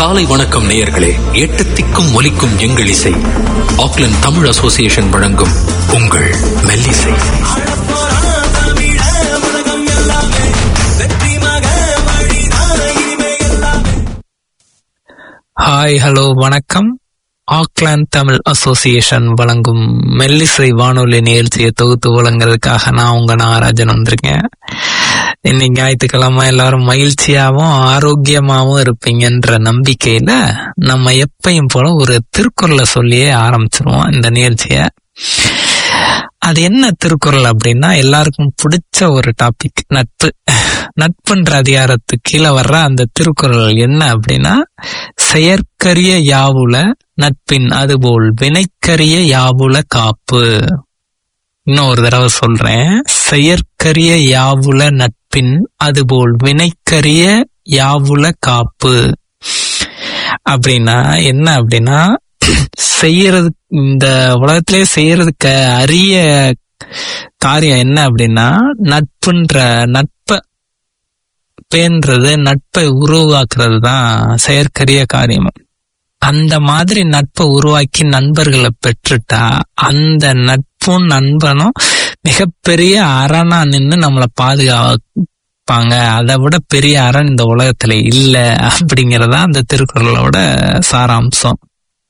காலை வணக்கம் நேயர்களே. எட்டு திக்கும் ஒலிக்கும் எங்கள் இசை. ஆக்லாந்து தமிழ் அசோசியேஷன் வழங்கும் உங்கள் மெல்லிசை. ஹாய், ஹலோ, வணக்கம். ஆக்லாந்து தமிழ் அசோசியேஷன் வழங்கும் மெல்லிசை வானொலி நிகழ்ச்சியை தொகுத்து வழங்குறதுக்காக நான் உங்க நாகராஜன் வந்திருக்கேன். இன்னைக்கு ஞாயிற்றுக்கிழமை எல்லாரும் மகிழ்ச்சியாவும் ஆரோக்கியமாவும் இருப்பீங்கன்ற நம்பிக்கையில நம்ம எப்பயும் போல ஒரு திருக்குறளை சொல்லியே ஆரம்பிச்சிருவோம் இந்த நிகழ்ச்சிய. அது என்ன திருக்குறள் அப்படின்னா, எல்லாருக்கும் பிடிச்ச ஒரு டாபிக், நட்பு. நட்புன்ற அதிகாரத்துக்கு கீழே வர்ற அந்த திருக்குறள் என்ன அப்படின்னா, செயற்கரிய யாவுல நட்பின் அதுபோல் வினைக்கரிய யாவுல காப்பு. இன்னும் ஒரு தடவை சொல்றேன். செயற்கரிய யாவுல நட்பின் அதுபோல் வினைக்கரிய யாவுல காப்பு அப்படின்னா என்ன அப்படின்னா, செய்யறது, இந்த உலகத்திலே செய்யறதுக்கு அரிய காரியம் என்ன அப்படின்னா, நட்பை பேன்றது, நட்பை உருவாக்குறது தான் செயற்கரிய காரியம். அந்த மாதிரி நட்பை உருவாக்கி நண்பர்களை பெற்றுட்டா அந்த நட்பும் நண்பனும் மிகப்பெரிய அரணா நின்று நம்மளை பாதுகாப்பாங்க. அதை விட பெரிய அரண் இந்த உலகத்துல இல்ல அப்படிங்கறதா அந்த திருக்குறளோட சாராம்சம்.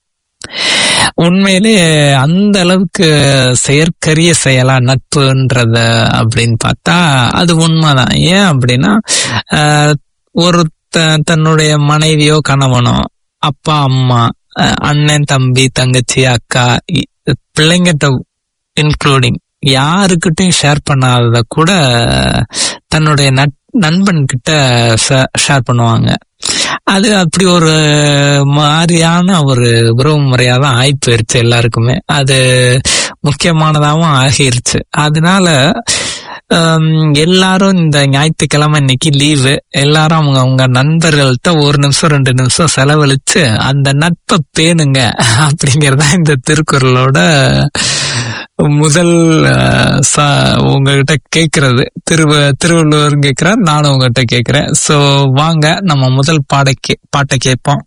உண்மையிலே அந்த அளவுக்கு செயற்கரிய செயலா நட்புன்றத அப்படின்னு பார்த்தா அது உண்மைதான். ஏன் அப்படின்னா, ஒரு தன்னுடைய மனைவியோ கணவனோ, அப்பா அம்மா, அண்ணன் தம்பி தங்கச்சி அக்கா, பிள்ளைங்கிட்ட இன்க்ளூடிங் யாருக்கிட்டையும் ஷேர் பண்ணாதத கூட தன்னுடைய நண்பன் கிட்ட ஷேர் பண்ணுவாங்க. அது அப்படி ஒரு மாதிரியான ஒரு உறவு முறையாதான் ஆகி போயிருச்சு எல்லாருக்குமே. அது முக்கியமானதாகவும் ஆகிருச்சு. அதனால எல்லாரும் இந்த ஞாயிற்றுக்கிழமை இன்னைக்கு லீவு, எல்லாரும் அவங்க நண்பர்கள்ட்ட 1 நிமிஷம் 2 நிமிஷம் செலவழிச்சு அந்த நட்பை பேணுங்க அப்படிங்கறதா இந்த திருக்குறளோட முதல் உங்ககிட்ட கேக்குறது. திருவள்ளுவர் கேக்குறார், நானும் உங்ககிட்ட கேக்குறேன். சோ வாங்க நம்ம முதல் பாட்டை கேட்போம்.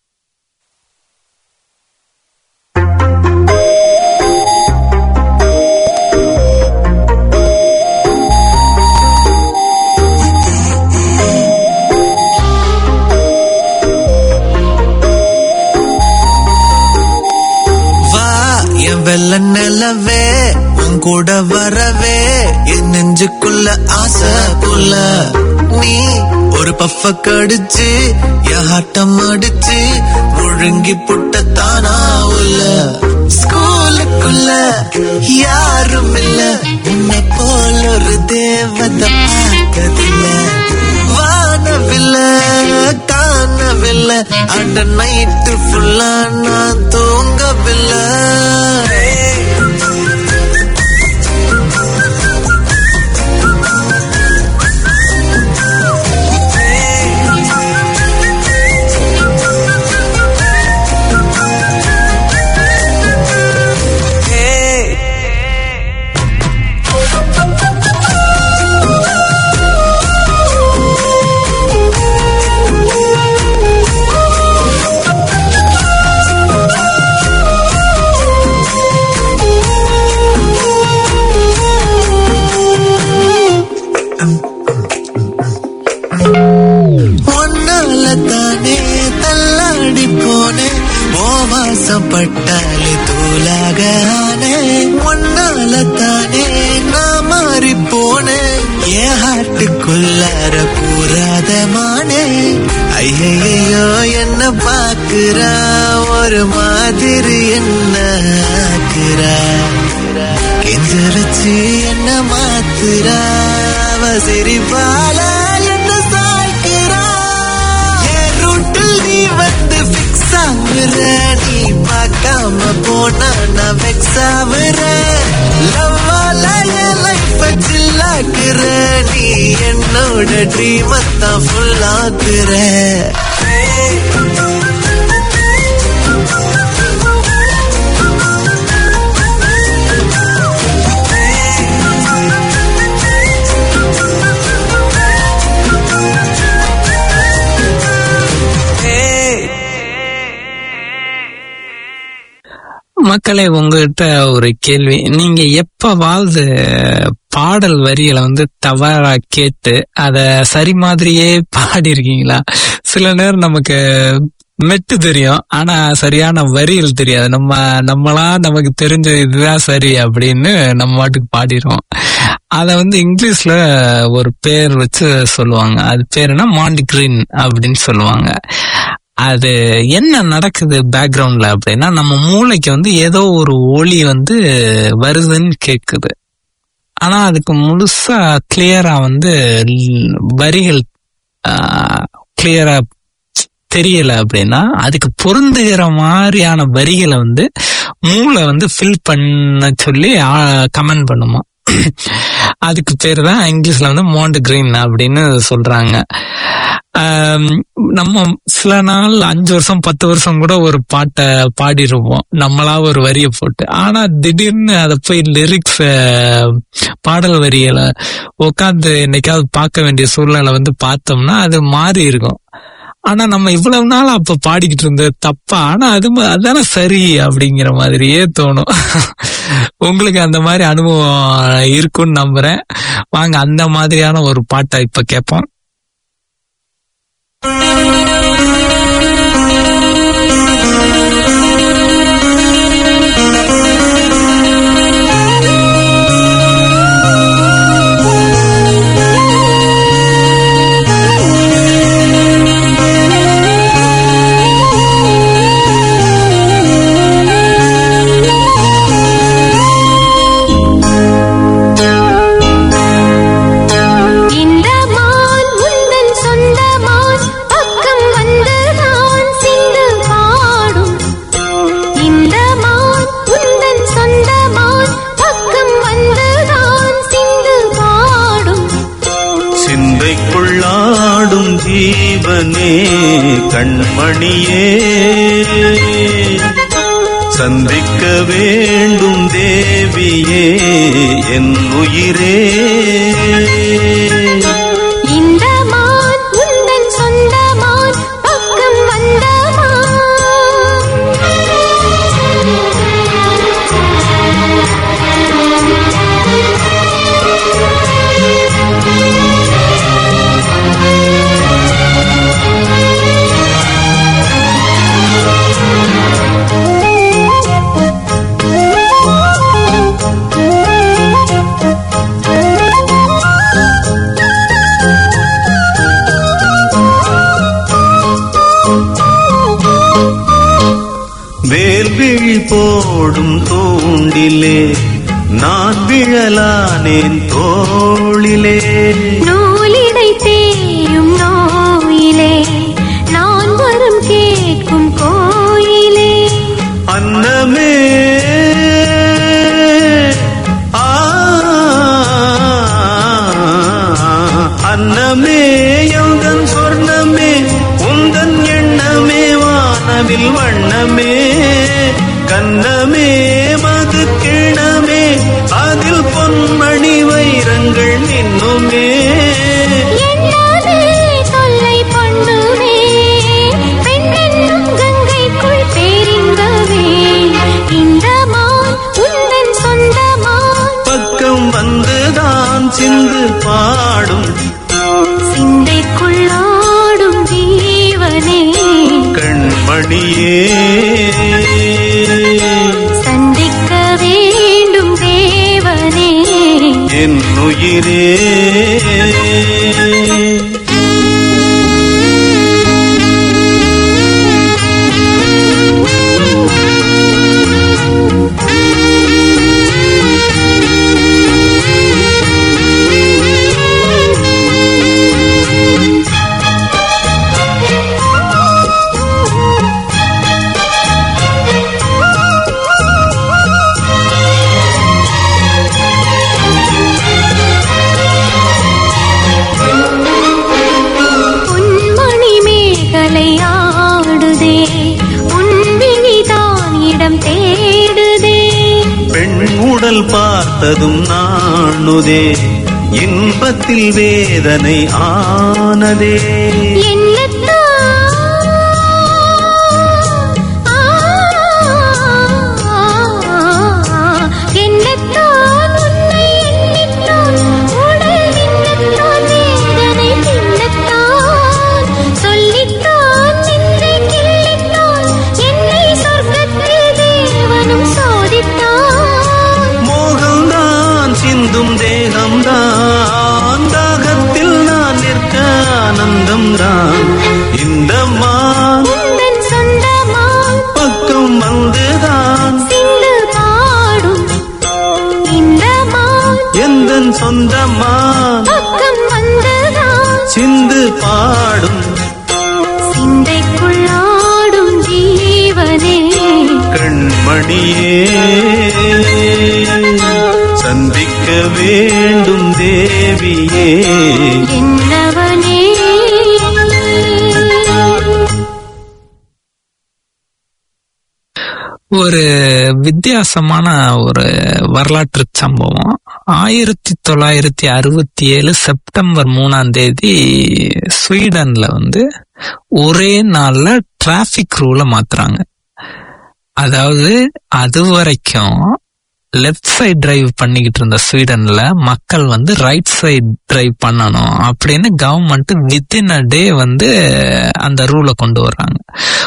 வெள்ள நிலவே உன் கூட வரவே என் நெஞ்சுக்குள்ள ஆசை புள்ள. நீ ஒரு பஃப கடிச்சு என் ஆட்டம் அடிச்சு முழுங்கி புட்ட தானா உள்ள. ஸ்கூலுக்குள்ள யாரும் இல்ல, உன்னை போல ஒரு தேவதை பார்த்ததில்ல. வானவில்ல காணவில்லை, அண்ட நைட்டு ஃபுல்லா நான் தூங்கவில்லை. பட்டாலே தூளாக ஆனே, ஒன்னால தானே நான் மாறி போனேன். என் ஹார்ட்டுக்குள்ளார கூறாத மானே. ஐயையோ என்ன பாக்குறா, ஒரு மாதிரி என்ன ஆக்குறா, கெஞ்சரிச்சு என்ன மாத்துறா, அவ சிரிப்பால என்ன சாய்க்கிறா. என் ரூட்டில் நீ வந்து பிக்ஸ் ஆகுற, நீ பார்க்காம போனா நான் வெக்ஸ் ஆகுறேன். லவ்வால என் லைஃப் சில்லாக்குற, நீ என்னோட ட்ரீம் தான் ஃபுல் ஆக்குற. மக்களே, உங்ககிட்ட ஒரு கேள்வி. நீங்க எப்பவாவது பாடல் வரிகளை தவறா கேட்டு அத சரி மாதிரியே பாடி இருக்கீங்களா? சில நேரம் நமக்கு மெட்டு தெரியும், ஆனா சரியான வரிகள் தெரியாது. நமக்கு தெரிஞ்ச இதுதான் சரி அப்படின்னு நம்ம பாட்டுக்கு பாடிடுவோம். அத இங்கிலீஷ்ல ஒரு பேர் வச்சு சொல்லுவாங்க. அது பேருனா மாண்டிகிரீன் அப்படின்னு சொல்லுவாங்க. அது என்ன நடக்குது பேக்ரவுண்ட்ல அப்படின்னா, நம்ம மூளைக்கு ஏதோ ஒரு ஒலி வருதுன்னு கேக்குது. ஆனா அதுக்கு முழுசா கிளியரா வரிகள் கிளியரா தெரியல அப்படின்னா, அதுக்கு பொருந்துகிற மாதிரியான வரிகளை மூளை ஃபில் பண்ண சொல்லி கமெண்ட் பண்ணுமா. அதுக்கு பேரு தான் இங்கிலீஷ்ல மாண்டிகிரீன் அப்படின்னு சொல்றாங்க. நம்ம சில நாள் 5 வருஷம் 10 வருஷம் கூட ஒரு பாட்டை பாடிருப்போம் நம்மளா ஒரு வரியை போட்டு. ஆனா திடீர்னு அதை போய் லிரிக்ஸ் பாடல் வரிகளை உட்காந்து என்னைக்காவது பார்க்க வேண்டிய சூழ்நிலை பார்த்தோம்னா அது மாறி இருக்கும். ஆனா நம்ம இவ்வளவு நாள் அப்ப பாடிக்கிட்டு இருந்தது தப்பா, ஆனா அதான சரி அப்படிங்கிற மாதிரியே தோணும். உங்களுக்கு அந்த மாதிரி அனுபவம் இருக்குன்னு நம்புறேன். வாங்க அந்த மாதிரியான ஒரு பாட்டை இப்ப கேட்போம். ஜீவனே கண்மணியே, சந்திக்க வேண்டும் தேவியே என் உயிரே. இந்த மான் உந்தன் சொந்த மான், பக்கம் வந்த வேல்விழி போடும் தூண்டிலே நான் விழலானேன் தோளிலே, நூலிடை தேயும் நோயிலே நான் வரும் கேட்கும் கோயிலே. அன்னமே அன்னமே எந்தன் சொர்ணமே, உந்தன் எண்ணமே வானவில் வண்ணமே, கண்ணமே மது கிணமே அதில் பொன்மணி வைரங்கள் நின்னுமே. தொல்லை பண்ணுவே பெண்ணென்னும் கங்கைக்குள் பேரின்பவே, இந்த மான் உந்தன் சொந்த மான், பக்கம் வந்துதான் சிந்து பாடும் சிந்தைக்குள்ளாடும் ஜீவனே கண்மணியே, சந்திக்க வேண்டும் தேவனே என் உயிரே. பார்த்ததும் நாணுதே, இன்பத்தில் வேதனை ஆனதே. சிந்து பாடும் சிந்தைக்குள்ளாடும் ஜீவனே கண்மணியே சந்திக்க வேண்டும் தேவியே என்னவனே ஒரு வித்தியாசமான ஒரு வரலாற்று சம்பவம். 1967 செப்டம்பர் 3 ஸ்வீடன்ல ஒரே நாள்ல டிராபிக் ரூலை மாத்துறாங்க. அதாவது அது வரைக்கும் லெப்ட் சைட் டிரைவ் பண்ணிக்கிட்டு இருந்த ஸ்வீடன்ல மக்கள் ரைட் சைட் டிரைவ் பண்ணணும் அப்படின்னு கவர்மெண்ட் வித்தின் அ டே அந்த ரூலை கொண்டு வர்றாங்க.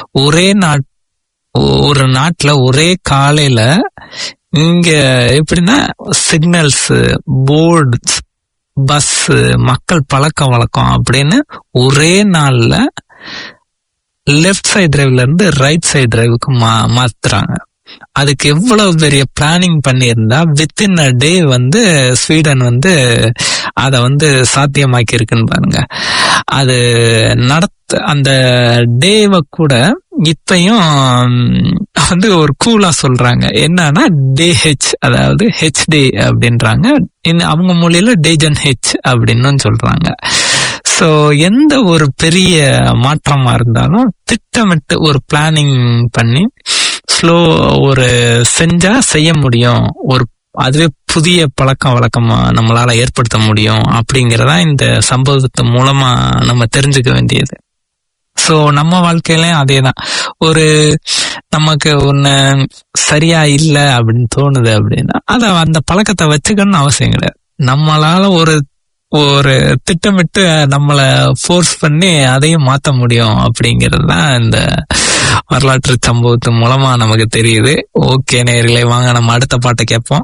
ஒரு நாட்டுல ஒரே காலையில இங்க எப்படின்னா சிக்னல்ஸ், போர்டு, பஸ், மக்கள் பழக்க வழக்கம் அப்படின்னு ஒரே நாள்ல லெப்ட் சைட் டிரைவ்ல இருந்து ரைட் சைட் டிரைவுக்கு மாத்துறாங்க. அதுக்கு எவ்வளவு பெரிய பிளானிங் பண்ணியிருந்தா வித்தின் அ டே ஸ்வீடன் அத சாத்தியமாக்கி இருக்குன்னு பாருங்க. அது அந்த டேவை கூட இப்பயும் ஒரு கூலா சொல்றாங்க. என்னன்னா டே ஹெச், அதாவது ஹெச் டே அப்படின்றாங்க. அவங்க மொழியில டேஜன் ஹெச் அப்படின்னு சொல்றாங்க. சோ எந்த ஒரு பெரிய மாற்றமா இருந்தாலும் திட்டமிட்டு ஒரு பிளானிங் பண்ணி ஸ்லோ ஒரு செஞ்சா செய்ய முடியும். அதுவே புதிய பழக்க வழக்கமா நம்மளால ஏற்படுத்த முடியும் அப்படிங்கறதா இந்த சம்பவத்து மூலமா நம்ம தெரிஞ்சுக்க வேண்டியது. சோ நம்ம வாழ்க்கையிலயும் அதேதான். நமக்கு ஒண்ணு சரியா இல்ல அப்படின்னு தோணுது அப்படின்னா அந்த பழக்கத்தை வச்சுக்கணும்னு அவசியம் கிடையாது. நம்மளால ஒரு திட்டமிட்டு நம்மள ஃபோர்ஸ் பண்ணி அதையும் மாத்த முடியும் அப்படிங்கிறது தான் இந்த வரலாற்று சம்பவத்து மூலமா நமக்கு தெரியுது. ஓகே நேயர்களே, வாங்க நம்ம அடுத்த பாட்டை கேட்போம்.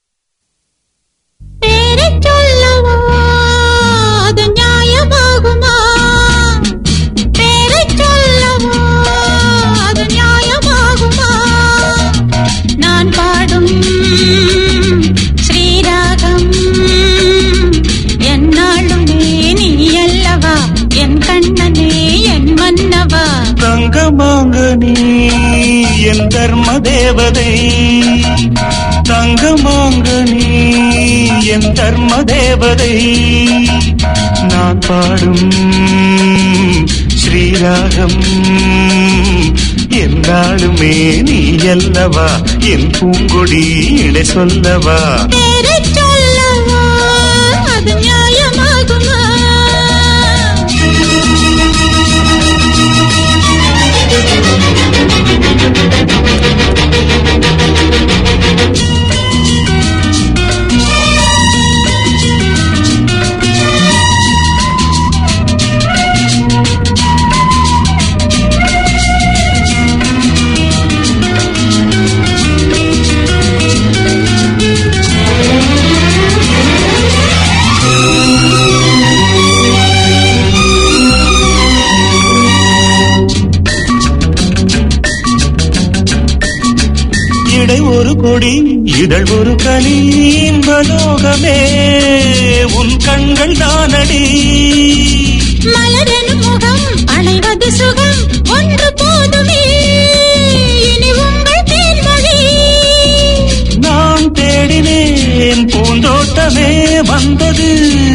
நான் பாடும் ஸ்ரீராகம் என்னாலும் நீ அல்லவா, என் கண்ணனே என் மன்னவா. தங்கமாங்க நீ என் தர்ம தேவதை, தங்கமாங்க நீ என் தர்ம தேவதை. நான் பாடும் ஸ்ரீராகம் என்னாலுமே நீ அல்லவா, என் பூங்கொடி இடை சொல்லவா. சொல்லவா அது நியாயமாகுமா? ஒரு கொடி இதழ் ஒரு கனி, இன்பலோகமே உன் கண்கள் தானடி. மலரனும் முகம் அணைவது சுகம் ஒன்று போதுமே, இனி உங்கள் தேன்மொழி. நான் தேடினேன் பூந்தோட்டமே வந்தது,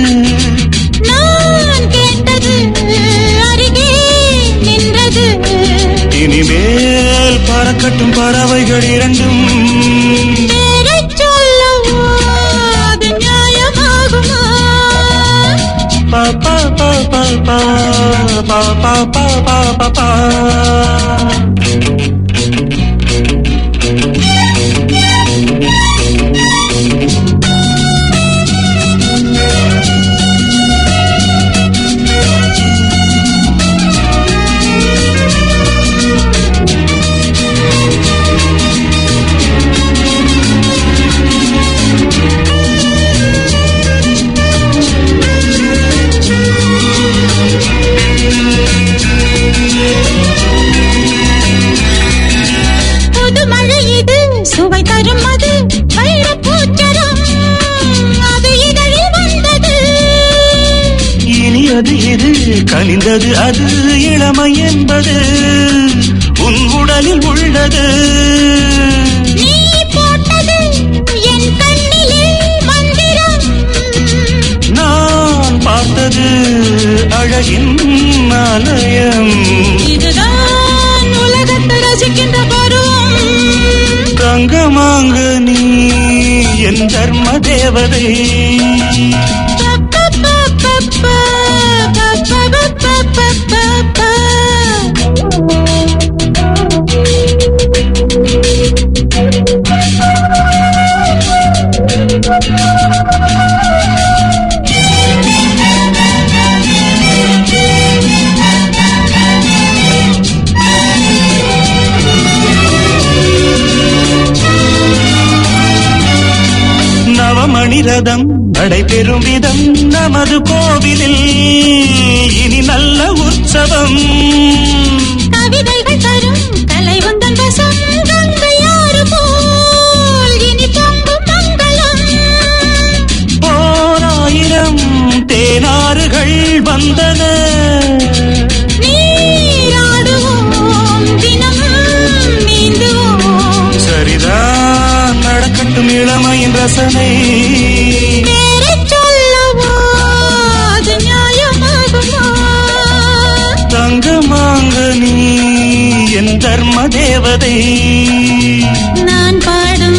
நான் கேட்டது அருகே நின்றது. இனிமேல் பறக்கட்டும் பறவைகள் இரண்டும். அது நியாயமாகுமா? பாப்பா பாப்பா பாப்பா பாப்பா பாப்பா. இனித்தது இது கனிந்தது அது இளமை என்பது உன் உடலில் உள்ளது. நீ போட்டது என் கண்ணிலே மந்திரம், நான் பார்த்தது அழகின் ஆலயம். இதுதான் உலகத்தை ரசிக்கின்ற பருவம். தங்கமாங்க நீ என் தர்ம தேவதை. நவமணிரதம் நடைபெறும் விதம் நமது கோவிலில் இனி நல்ல உற்சவம். கவிதைகள் தரும் கலை வந்தன் வசம், கங்கையாறு போல் இனி பொங்கும் மங்களம். போராயிரம் தேனாறுகள் வந்தன, நீராடுவோம் தினமும் நீந்துவோம். சரிதான் நடக்கட்டும் இளமையின் ரசனை. பேரைச் சொல்லவோ அது நியாயமாகுமா? தங்கமாங்க நீ என் தர்ம தேவதை. நான் பாடும்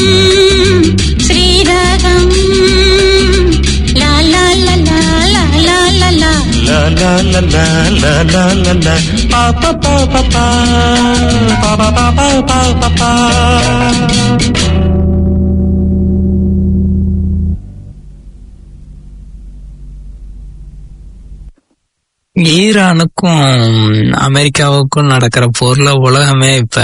ஸ்ரீராகம் லா லா லா லா லா லா லா லா. La la la la la la la la pa pa pa pa pa pa pa pa pa pa pa. ஈரானுக்கும் அமெரிக்காவுக்கும் நடக்கிற போர்ல உலகமே இப்ப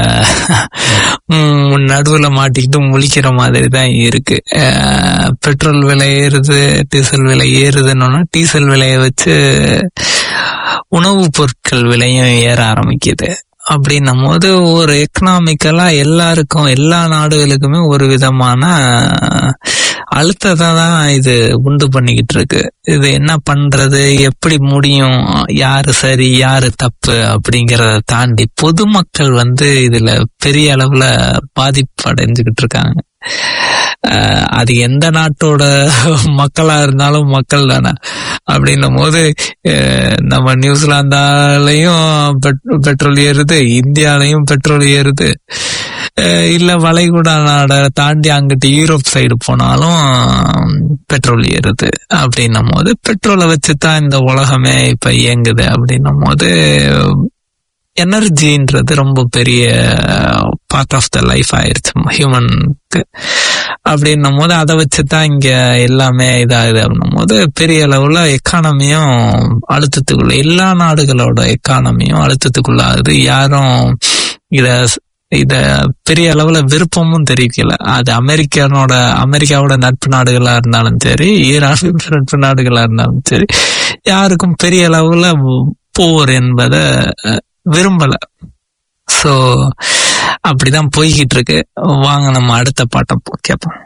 நடுவுல மாட்டிக்கிட்டு முழிக்கிற மாதிரி தான் இருக்கு. பெட்ரோல் விலை ஏறுது, டீசல் விலை ஏறுதுன்னா டீசல் விலையை வச்சு உணவுப் பொருட்கள் விலையும் ஏற ஆரம்பிக்குது. அப்படின்னும் போது ஒரு எக்கனாமிக்கலா எல்லாருக்கும் எல்லா நாடுகளுக்குமே ஒரு விதமான அழுத்தத்தை தான் இது உண்டு பண்ணிக்கிட்டு இருக்கு. இது என்ன பண்றது, எப்படி முடியும், யாரு சரி யாரு தப்பு அப்படிங்கறத தாண்டி பொதுமக்கள் இதுல பெரிய அளவுல பாதிப்பு அடைஞ்சுக்கிட்டு இருக்காங்க. அது எந்த நாட்டோட மக்களா இருந்தாலும் மக்கள் தானே. அப்படின்னும் போது நம்ம நியூசிலாந்தாலையும் பெட்ரோல் ஏறுது, இந்தியாலையும் பெட்ரோல் ஏறுது, இல்ல வளைகுடா நாட தாண்டி அங்கிட்டு யூரோப் சைடு போனாலும் பெட்ரோல் ஏறுது. அப்படின்னும் போது பெட்ரோலை வச்சுதான் இந்த உலகமே இப்ப இயங்குது. அப்படின்னும் போது எனர்ஜின்றது ரொம்ப பெரிய பார்ட் ஆஃப் த லைஃப் ஆயிருச்சு ஹியூமனுக்கு. அப்படின்னும் போது அதை வச்சுதான் இங்க எல்லாமே இதாகுது. அப்படின்னும் போது பெரிய அளவுல எக்கானமியும் அழுத்தத்துக்குள்ள, எல்லா நாடுகளோட எக்கானமியும் அழுத்தத்துக்குள்ள ஆகுது. யாரும் இத பெரிய அளவுல விருப்பமும் தெரிவிக்கல. அது அமெரிக்காவோட நட்பு நாடுகளா இருந்தாலும் சரி, ஈரான் நட்பு நாடுகளா இருந்தாலும் சரி, யாருக்கும் பெரிய அளவுல போர் என்பதை விரும்பல. சோ அப்படிதான் போய்கிட்டு இருக்கு. வாங்க நம்ம அடுத்த பாட்டை கேட்போம்.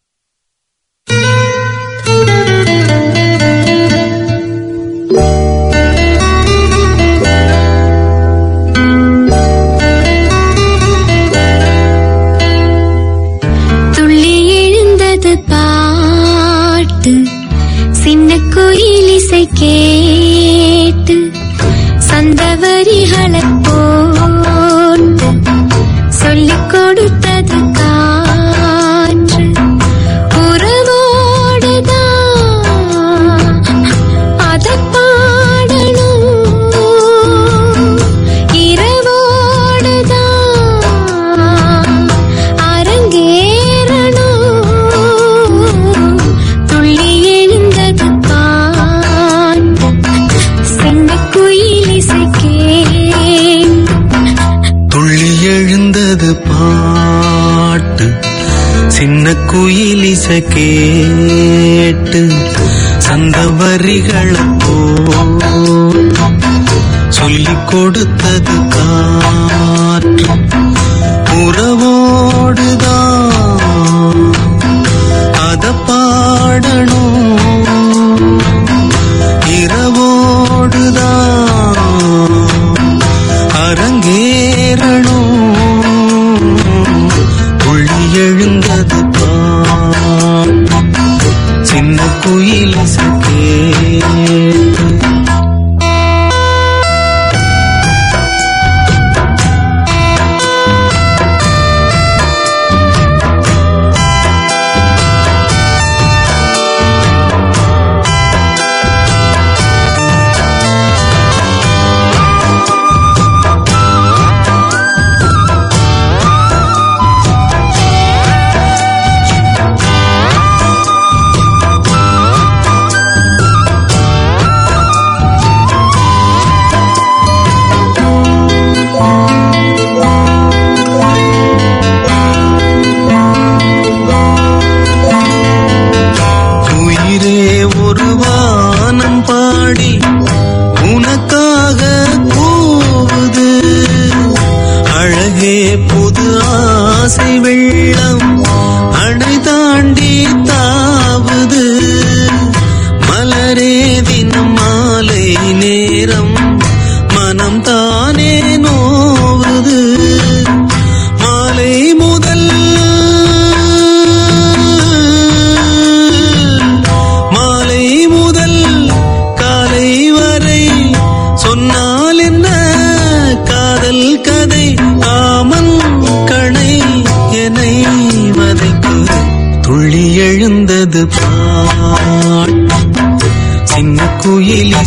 துள்ளி எழுந்தது பாட்டு, சின்ன குயில் இசை கேட்டு, சந்தவரிகளை போட்டு சொல்லிக் கொடுத்தது காற்று. உறவோடுதான் அத பாடணும், இரவோடுதான் அரங்கேறணும். துள்ளி எழுந்தது பாட்டு, சின்ன குயில் இசை துள்ளி எழுந்தது பாட்டு, சின்ன குயில் இசை கேட்டு, சந்த வரிகளை போல் சொல்லிக் கொடுத்தது காற்று. உறவோடுதான் அத பாடணும், இரவோ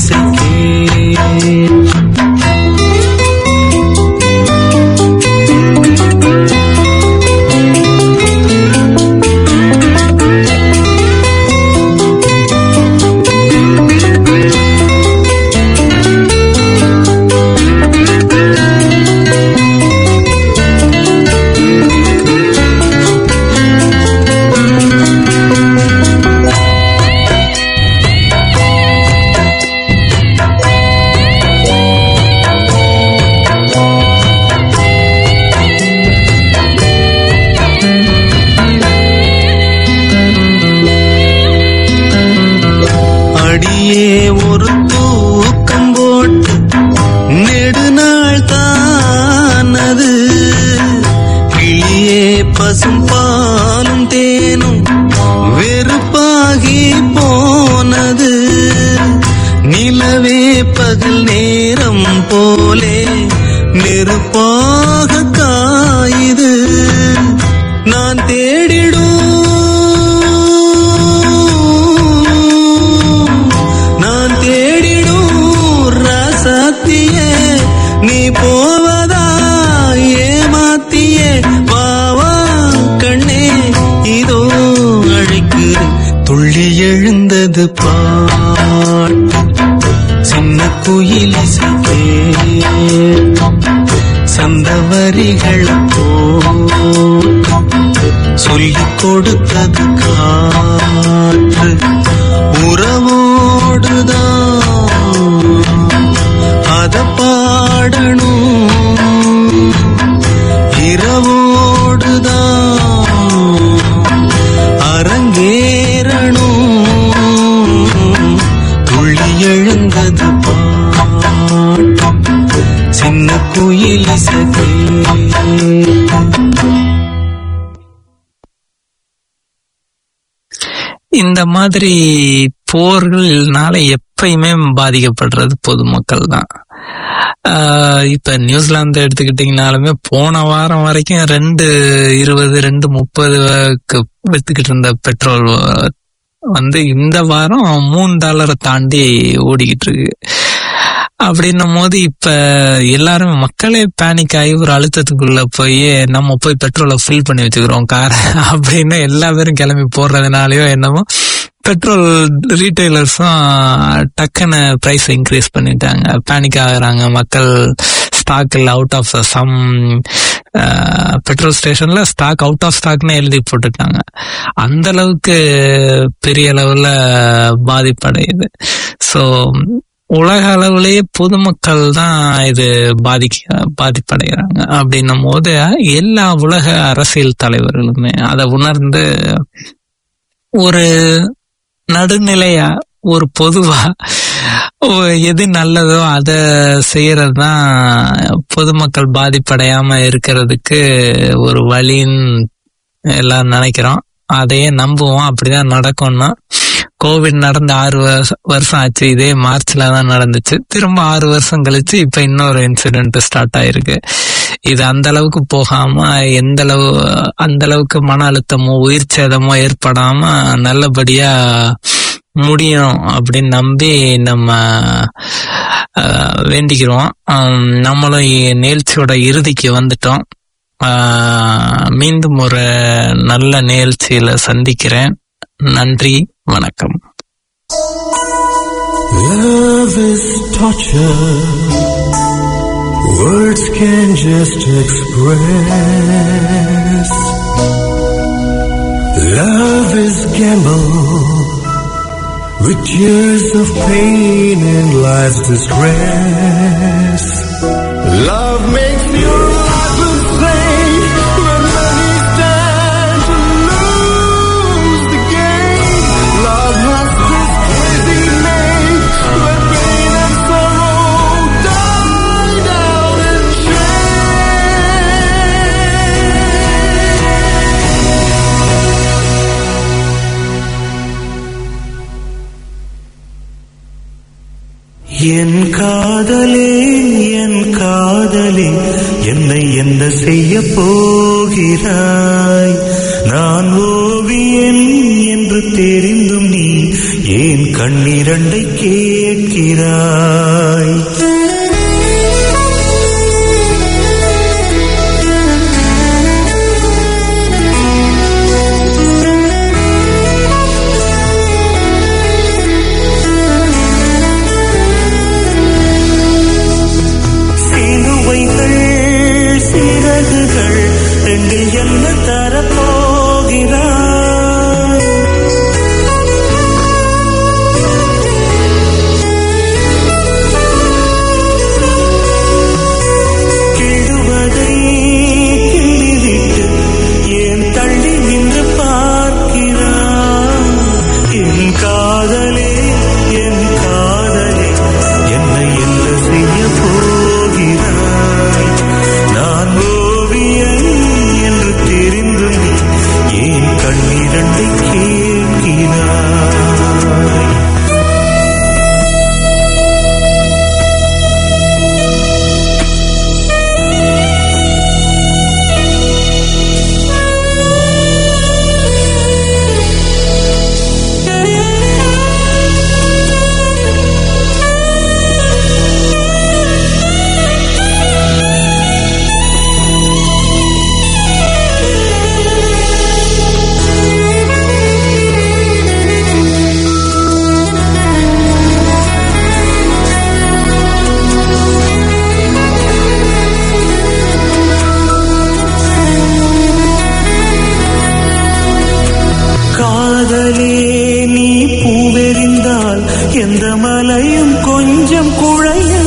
இசைக்கே. ஒரு தூக்கம் போட்டு நெடுநாள் தானது கிளியே பசும் பாலும் தேனும் வெறுப்பாகி போனது. நிலவே பகல் நேரம் போலே நெருப்பாக காயுது. நான் தேடிடும் நீ போவதா ஏமாத்தியே வாவா கண்ணே இதோ அழைக்குது. துள்ளி எழுந்தது பாட்டு சின்ன குயில் இசைக்கே. சந்தவரிகள் சொல்லிக் கொடுத்தது காற்று உறவோடுதான் அத பாடணும். இரவோடுதான் அரங்கேறணும். துள்ளி எழுந்தது பாட்டு சின்ன குயில் இசைக்கே. இந்த மாதிரி போர்கள்னால எப்பயுமே பாதிக்கப்படுறது பொதுமக்கள் தான். இப்ப நியூசிலாந்து எடுத்துக்கிட்டீங்கனாலுமே போன வாரம் வரைக்கும் 2.20 2.30 வித்துக்கிட்டு இருந்த பெட்ரோல் இந்த வாரம் $3 தாண்டி ஓடிக்கிட்டு இருக்கு. அப்படின்னும் போது இப்ப எல்லாரும் மக்களே பேனிக் ஆகி ஒரு அழுத்தத்துக்குள்ள போய் நம்ம போய் பெட்ரோலை ஃபில் பண்ணி வச்சுக்கிறோம் காரை அப்படின்னு எல்லா பேரும் கிளம்பி போடுறதுனாலயோ என்னமோ பெட்ரோல் ரீட்டைலர்ஸும் டக்குன்னு பிரைஸ் இன்க்ரீஸ் பண்ணிட்டாங்க. பேனிக் ஆகுறாங்க மக்கள். ஸ்டாக் இல்லை, அவுட் ஆஃப் சம் பெட்ரோல் ஸ்டேஷன்ல ஸ்டாக் அவுட் ஆஃப் ஸ்டாக்னு எழுதி போட்டுட்டாங்க. அந்த அளவுக்கு பெரிய அளவுல பாதிப்படையுது. ஸோ உலக அளவுலேயே பொதுமக்கள் தான் இது பாதிப்படைகிறாங்க. அப்படின்னும் போது எல்லா உலக அரசியல் தலைவர்களுமே அதை உணர்ந்து ஒரு நடுநிலையா ஒரு பொதுவா எது நல்லதோ அதை செய்யறது தான் பொதுமக்கள் பாதிப்படையாம இருக்கிறதுக்கு ஒரு வழின்னு எல்லாரும் நினைக்கிறோம். அதையே நம்புவோம். அப்படிதான் நடக்கும்னா கோவிட் நடந்து 6 வருஷம் ஆச்சு. இதே மார்ச்ல தான் நடந்துச்சு. திரும்ப 6 வருஷம் கழிச்சு இப்ப இன்னொரு இன்சிடென்ட் ஸ்டார்ட் ஆயிருக்கு. இது அந்த அளவுக்கு போகாம அந்த அளவுக்கு மன அழுத்தமோ உயிர் சேதமோ ஏற்படாம நல்லபடியா முடியும் அப்படின்னு நம்பி நம்ம வேண்டிக்கிறோம். நம்மளும் நிகழ்ச்சியோட இறுதிக்கு வந்துட்டோம். மீண்டும் ஒரு நல்ல நிகழ்ச்சியில சந்திக்கிறேன். நன்றி, வணக்கம். Love is torture, words can just express. Love is gamble with tears of pain and life's distress. Love makes your life insane when many stand to lose the game. Love has this crazy name when pain and sorrow die down in என் காதலே என் காதலே என்னை என்ன செய்ய போகிறாய்? நான் ஓவியன் என்று தெரிந்தும் நீ ஏன் கண்ணிரண்டை கேட்கிறாய்? என்ன தரப்போகிறாய்? கிடுவதை கிழிவிட்டு ஏன் தள்ளி நின்று பார்க்கிறாய்? என் காதலே என் காதலே என்னை என்ன செய்ய போகிறாய்? நான் ஓவியன் என்று தெரிந்தும் ஏன் கண்ணிரண்டை கேட்கிறாய்? காதலே நீ பூவெறிந்தால் எந்த மலையும் கொஞ்சம் குழைய